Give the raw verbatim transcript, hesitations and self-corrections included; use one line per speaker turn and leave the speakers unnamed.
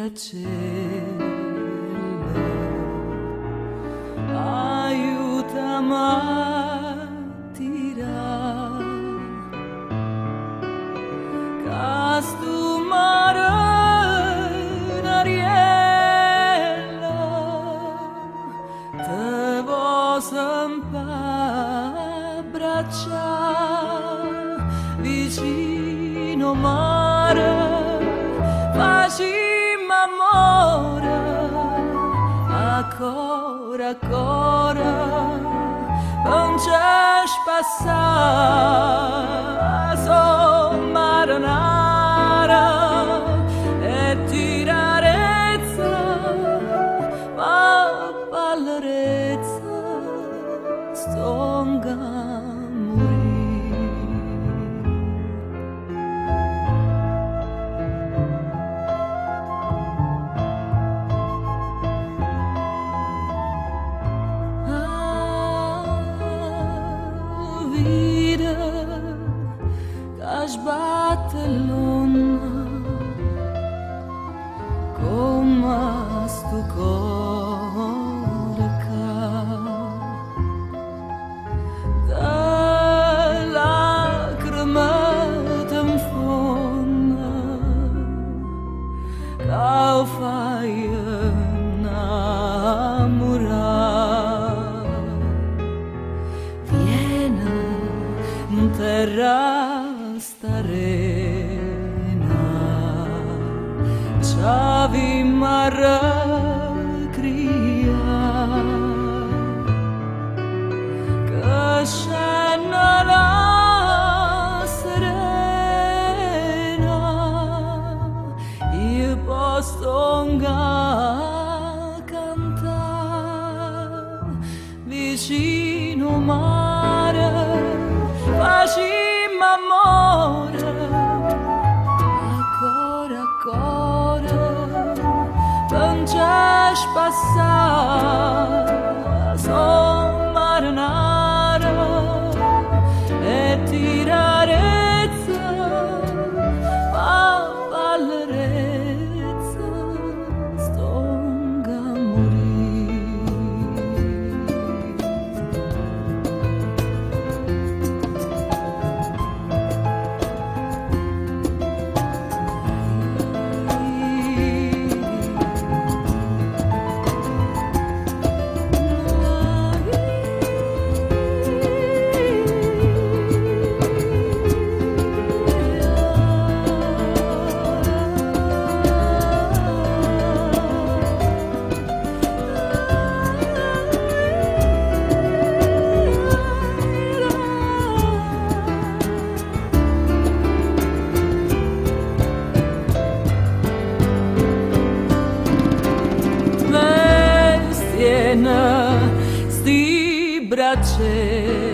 bracello, aiutami a tirare casto mare in ariella, te vo sempre abbracciare vicino mare. Facimmo amore, ancora, ancora, non c'è spassare, so marinara e tirarezza, ma ballerezza, stonga morire. Sbatte l'onna come sto cuore da lacrime t'infonda che fai innamorare viene in terra starena, c'avi marra cria, che scena la serena, io posso cantare vicino mare, facimmo amore, ancora, ancora, non c'è spassare, son marinara e tirarezza, ma ballerezza, stonga sti bracelli.